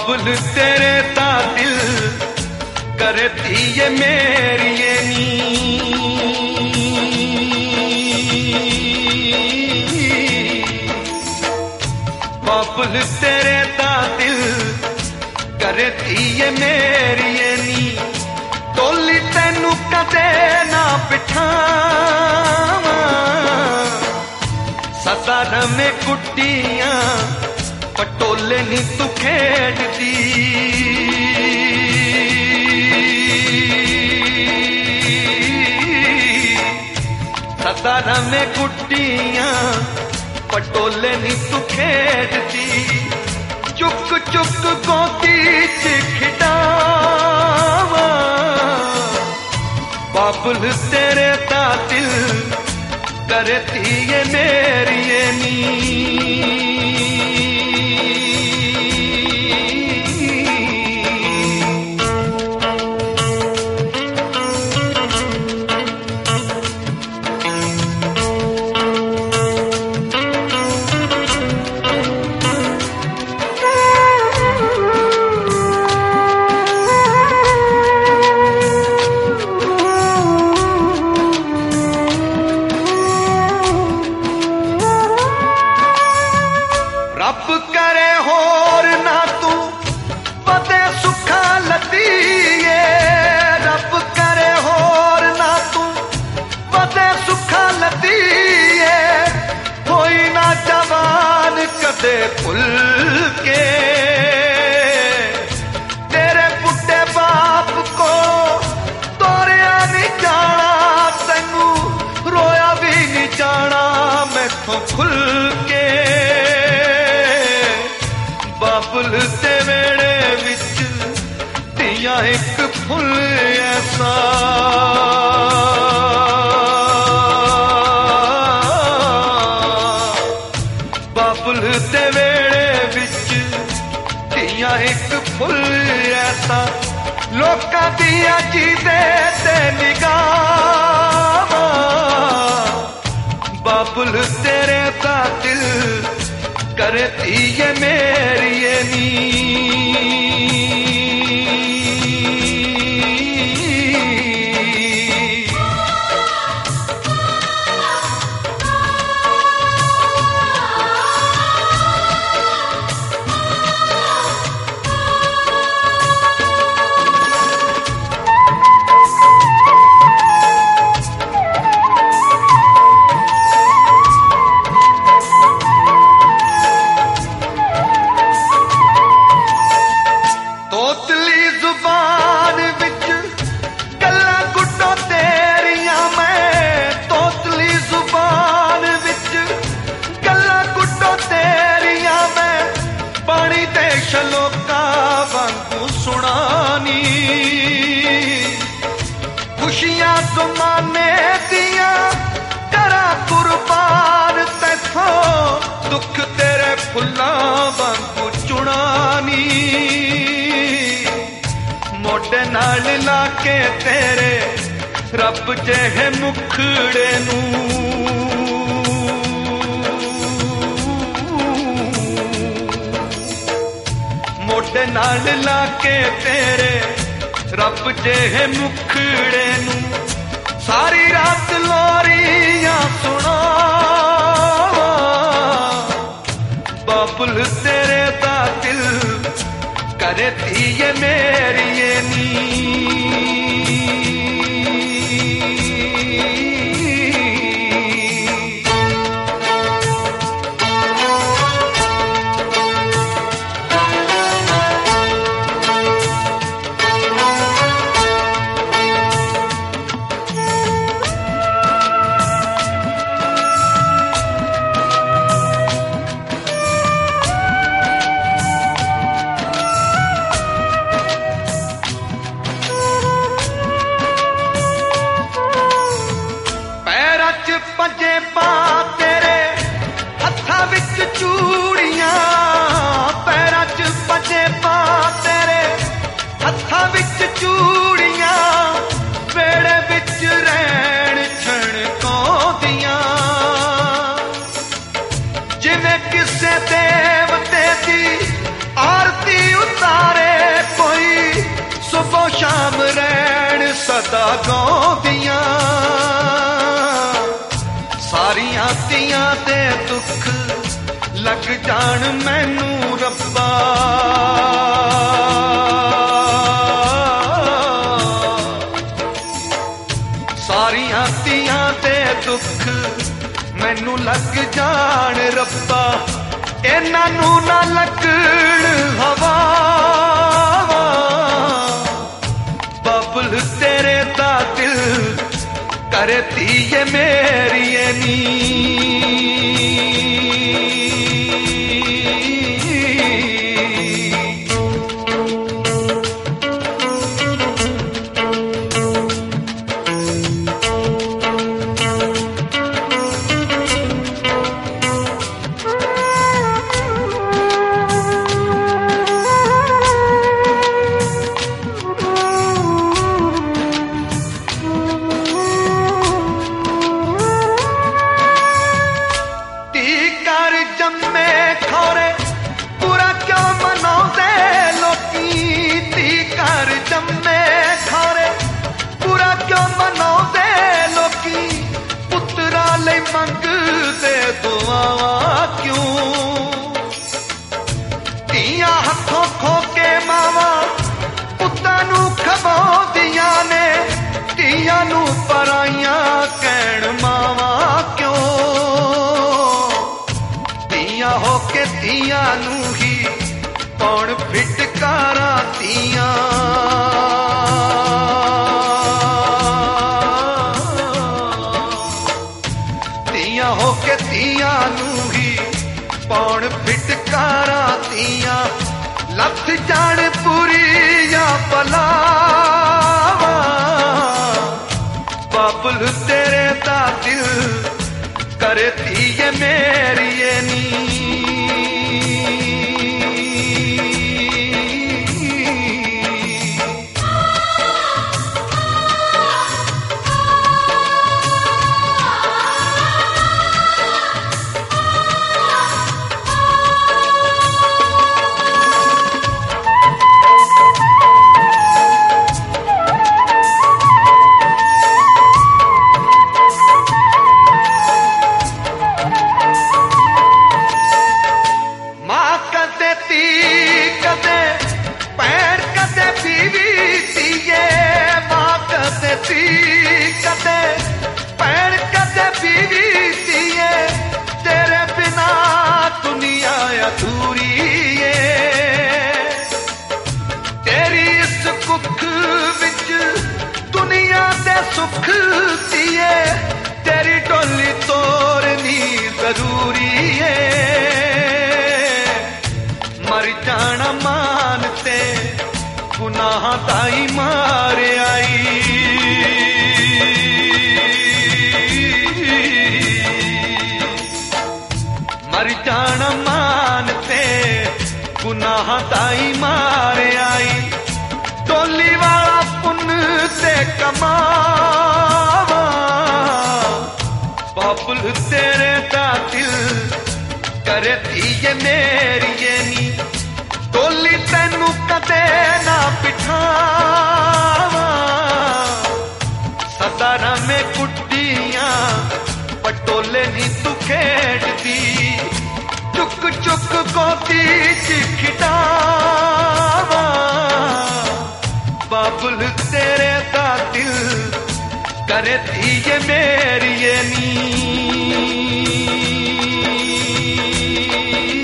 बाबुल तेरे ता दिल करती ये मेरी ये नी बाबुल तेरे ता दिल करती ये मेरी ये नी तोली तेनू कदे ना बिठावा सदा रमे कुट्टियां पटोले नी तू खेड़दी सदा रमे कुट्टियां पटोले नी तू खेड़दी चुक चुक गोदी च खिडावा बाबुल तेरे ता दिल करती ये मेरी ये नी रब करे होर ना तू पते सुखा लतीए रब करे होर ना तू पते सुखा लतीए कोई ना जवान कदे भुल के तेरे बुढ़े बाप को तोरिया नहीं जाना तेनू रोया भी नहीं जाना मैथों खुल के बाबुल ते वेड़े विच दिया एक फुल ऐसा बाबुल ते वेड़े विच दिया एक फुल ऐसा लोका दिया जीदे ते निगाह बाबुल तेरे ता दिल करती ये मेरी ये नी शलोका वांगू सुनानी खुशियां ज़माने दिया करा कुर्बान तैथों दुख तेरे फुल्लां वांगू चुनानी मोटे नाल लाके तेरे रब जेहे मुखड़े नू मोटे नाल लाके तेरे रब जेहे मुखड़े नू सारी रात लोरियां सुना बाबुल तेरे दा दिल करती ये मेरी ये नी खवाउंदियां सारियां तियां दे दुख लग जान मैनू रब्बा सारियां तियां दे दुख मैनू लग जान रब्बा इन्हां नू ना लगण हवा बबल तेरे दा दिल करे धीए मेरी नी जम्मे खोरे पूरा क्यों मनाउंदे लोकी धी घर जम्मे खोरे पूरा क्यों मनाउंदे लोकी पुत्रा लई मंगदे दुआवां क्यों धीआं हथों खो के मावां पुत्तां नू खवाउंदियां ने धीआं नू पराइयां कहण मावां क्यों हो के तियां नू ही कौन फिटकारा तियां तियां हो के तियां नू ही कौन फिटकारा तियां लथ जान पूरी या भला बबल तेरे दा दिल करे धीए मेरी नी कदे पैण कदे बीवी दिए तेरे बिना दुनिया अधूरी तेरी इस कुख विच दुनिया दे सुख दिए तेरी डोली तोड़नी जरूरी मर जाना मानते गुनाह ताई मार आई मर जाना मानते गुनाह ताई मार आई डोली वाला पुन ते कमावा बबल तेरे दा दिल करे धीए मेरी नी डोली तैनू कदे ना बिठावा सदारा में कुटियां पटोले नी तू खेड़दी चुक चुक गोदी च खिटावा बबल तेरे दा दिल करे धीए मेरी नी